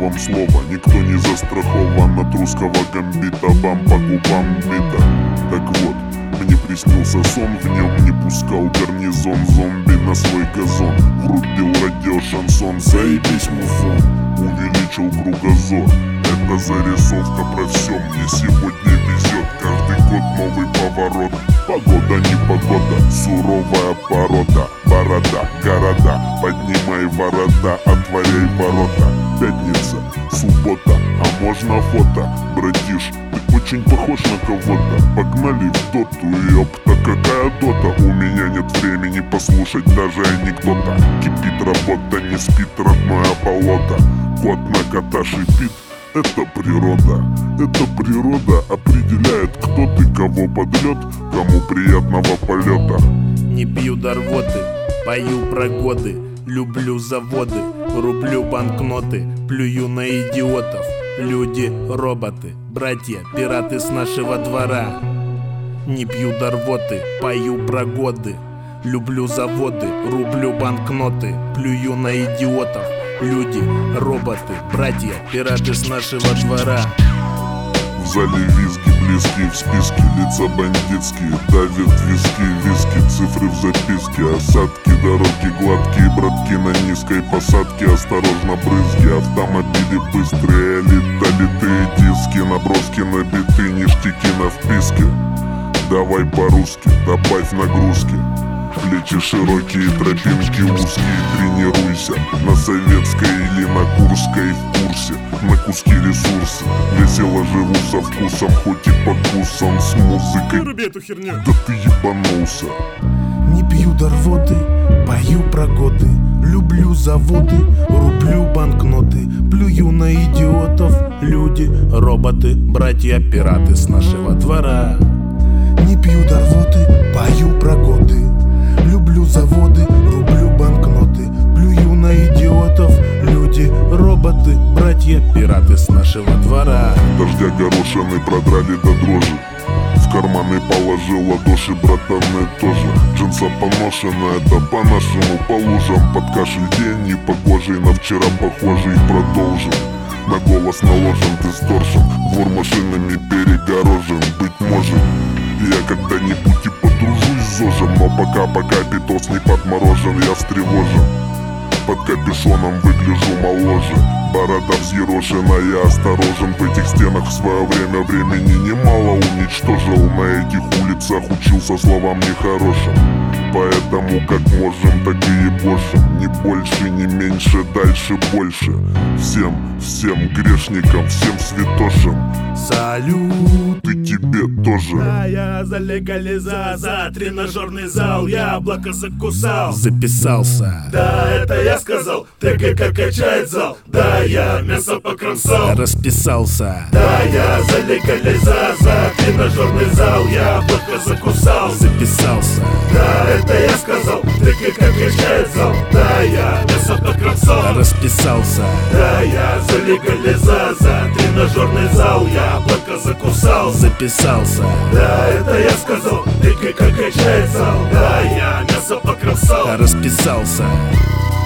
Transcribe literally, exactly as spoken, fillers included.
вам слово, никто не застрахован от русского гамбита. Вам по губам бита. Так вот, мне приснился сон, в нем не пускал гарнизон зомби на свой газон. Врубил радио шансон, заебись музон, увеличил кругозор. Это зарисовка про все, мне сегодня везет. Каждый год новый поворот. Погода не погода, суровая порода. Борода, города, поднимай ворота, отворяй ворота. Пятница, суббота, а можно фото? Братиш, ты очень похож на кого-то. Погнали в доту, ёпта, какая дота. У меня нет времени послушать даже анекдота. Кипит работа, не спит родное болото. Кот на кота шипит. Это природа, это природа определяет, кто ты, кого подлет, кому приятного полета. Не пью до рвоты, пою про годы, люблю заводы, рублю банкноты, плюю на идиотов. Люди, роботы, братья, пираты с нашего двора. Не пью до рвоты, пою про годы, люблю заводы, рублю банкноты, плюю на идиотов. Люди, роботы, братья, пираты с нашего двора. В зале визги, близкие в списке, лица бандитские, давят виски, виски, цифры в записке. Осадки, дороги гладкие, братки на низкой посадке. Осторожно, брызги, автомобили быстрые, элита, литые диски, наброски на биты, ништяки на вписке. Давай по-русски, добавь нагрузки. Плечи широкие, тропинки узкие, тренируйся. На советской или на курской в курсе. На куски ресурсы, весело живу со вкусом, хоть и покусан с музыкой. Выруби эту херню. Да ты ебанулся. Не пью до рвоты, пою про годы, люблю заводы, рублю банкноты, плюю на идиотов. Люди, роботы, братья, пираты с нашего двора. Не пью до рвоты, пою про годы, люблю заводы, рублю банкноты, плюю на идиотов. Люди, роботы, братья, пираты с нашего двора. Дождя горошины продрали до дрожи, в карманы положил ладоши, братаны тоже. Джинса поношена, это по-нашему по лужам. Под кашель день не похожий на вчера похожий. Продолжим, на голос наложен дисторшн, двор машинами перегорожен. Быть может, я когда-нибудь и подружусь с ЗОЖем, но пока-пока питос не подморожен, я встревожен. Под капюшоном выгляжу моложе, борода взъерошена, я осторожен. В этих стенах в свое время времени немало уничтожил. На этих улицах учился словам нехорошим. Поэтому как можем, так и ебошим. Не больше, не меньше, дальше больше. Всем, всем грешникам, всем святошам Салют! И тебе тоже. Да, я за легализацию, тренажерный зал, яблоко закусал. Записался. Да, это я сказал, ТГК качает зал. Да, я мясо покромсал. Расписался. Да, я за легализацию, тренажерный зал, яблоко закусал. Записался. Да, это я сказал, ТГК качает зал. Да, я мясо покромсал. Расписался. Да, я за легализацию, тренажерный зал, яблоко закусал. Записался. Да, это я сказал, ТГК качает зал. Да, я мясо покромсал. Расписался.